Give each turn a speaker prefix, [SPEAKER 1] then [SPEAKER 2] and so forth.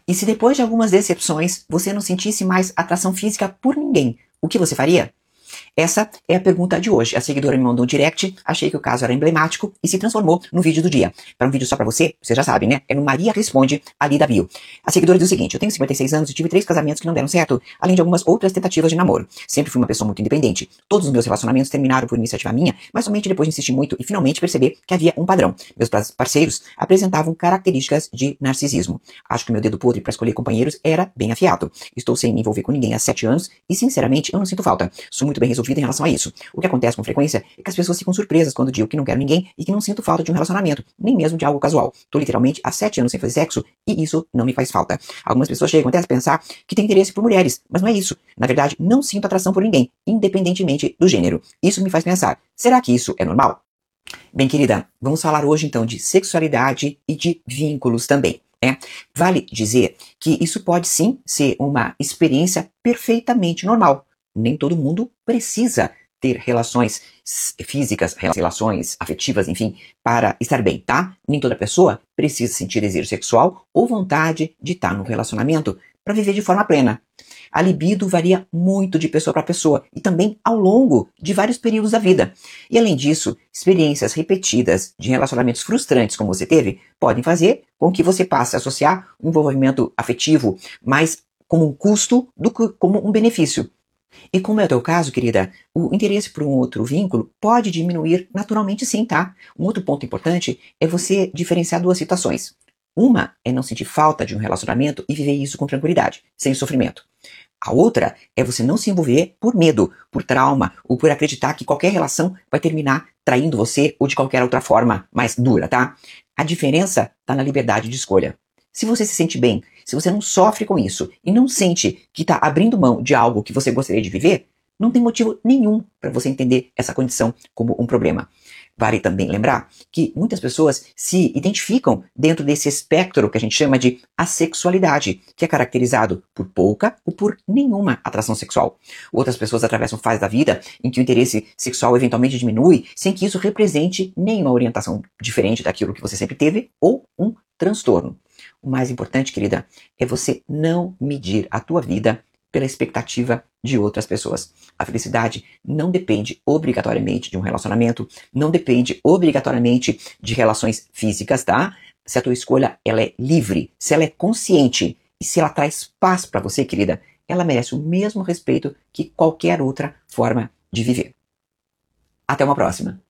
[SPEAKER 1] E se depois de algumas decepções você não sentisse mais atração física por ninguém, o que você faria? Essa é a pergunta de hoje. A seguidora me mandou um direct, achei que o caso era emblemático e se transformou no vídeo do dia. Para um vídeo só para você já sabe, né? É no Maria Responde, ali da bio. A seguidora diz o seguinte: eu tenho 56 anos e tive 3 casamentos que não deram certo, além de algumas outras tentativas de namoro. Sempre fui uma pessoa muito independente. Todos os meus relacionamentos terminaram por iniciativa minha, mas somente depois de insistir muito e finalmente perceber que havia um padrão. Meus parceiros apresentavam características de narcisismo. Acho que meu dedo podre para escolher companheiros era bem afiado. Estou sem me envolver com ninguém há 7 anos e, sinceramente, eu não sinto falta. Sou muito bem resolvido em relação a isso. O que acontece com frequência é que as pessoas ficam surpresas quando digo que não quero ninguém e que não sinto falta de um relacionamento, nem mesmo de algo casual. Tô literalmente há 7 anos sem fazer sexo e isso não me faz falta. Algumas pessoas chegam até a pensar que tem interesse por mulheres, mas não é isso. Na verdade, não sinto atração por ninguém, independentemente do gênero. Isso me faz pensar, será que isso é normal? Bem, querida, vamos falar hoje então de sexualidade e de vínculos também. Vale dizer que isso pode sim ser uma experiência perfeitamente normal. Nem todo mundo precisa ter relações físicas, relações afetivas, enfim, para estar bem, tá? Nem toda pessoa precisa sentir desejo sexual ou vontade de estar no relacionamento para viver de forma plena. A libido varia muito de pessoa para pessoa e também ao longo de vários períodos da vida. E além disso, experiências repetidas de relacionamentos frustrantes como você teve podem fazer com que você passe a associar um envolvimento afetivo mais como um custo do que como um benefício. E como é o teu caso, querida, o interesse por um outro vínculo pode diminuir naturalmente sim, tá? Um outro ponto importante é você diferenciar duas situações. Uma é não sentir falta de um relacionamento e viver isso com tranquilidade, sem sofrimento. A outra é você não se envolver por medo, por trauma ou por acreditar que qualquer relação vai terminar traindo você ou de qualquer outra forma mais dura, tá? A diferença está na liberdade de escolha. Se você se sente bem, se você não sofre com isso e não sente que está abrindo mão de algo que você gostaria de viver, não tem motivo nenhum para você entender essa condição como um problema. Vale também lembrar que muitas pessoas se identificam dentro desse espectro que a gente chama de assexualidade, que é caracterizado por pouca ou por nenhuma atração sexual. Outras pessoas atravessam fases da vida em que o interesse sexual eventualmente diminui, sem que isso represente nenhuma orientação diferente daquilo que você sempre teve ou um transtorno. O mais importante, querida, é você não medir a tua vida pela expectativa de outras pessoas. A felicidade não depende obrigatoriamente de um relacionamento, não depende obrigatoriamente de relações físicas, tá? Se a tua escolha ela é livre, se ela é consciente e se ela traz paz para você, querida, ela merece o mesmo respeito que qualquer outra forma de viver. Até uma próxima.